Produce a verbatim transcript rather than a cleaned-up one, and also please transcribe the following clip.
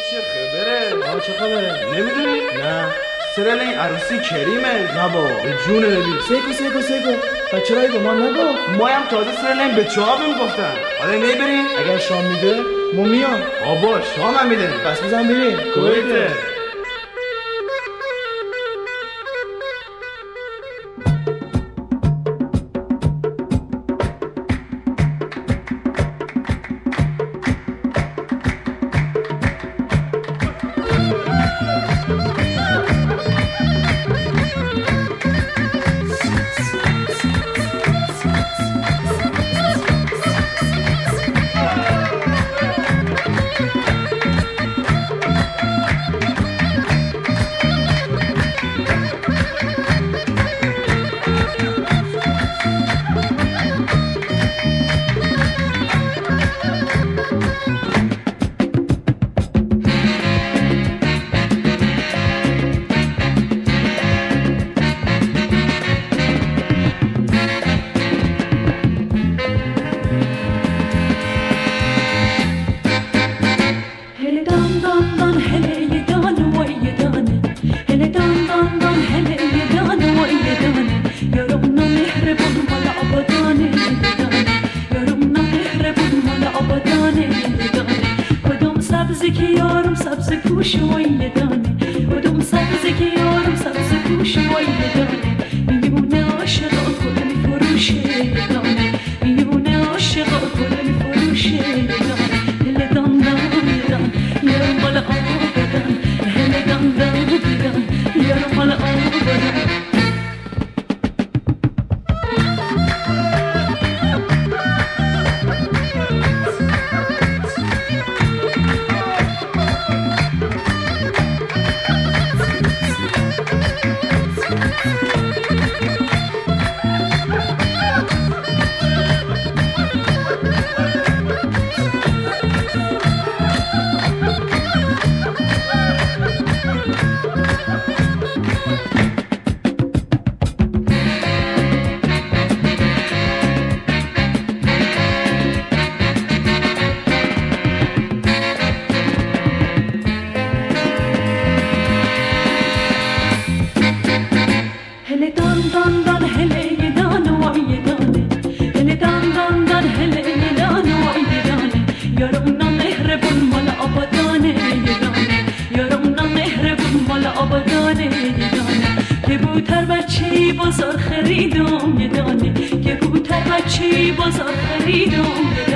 چه خبره؟ آه چه خبره؟ نمیدونی؟ نه سرل این عروسی کریمه. نه با به جون نبی سیکو سیکو سیکو و چرا ای به ما نگو؟ ما هم تازه سرل این به چهاب میگفتن. حالا نمیبریم؟ اگر شام میده ما میام. آبا شام هم میده. بس بزن بریم کویته. کبوتر بچی بازار خریدم یه دانه کبوتر بچی بازار خریدم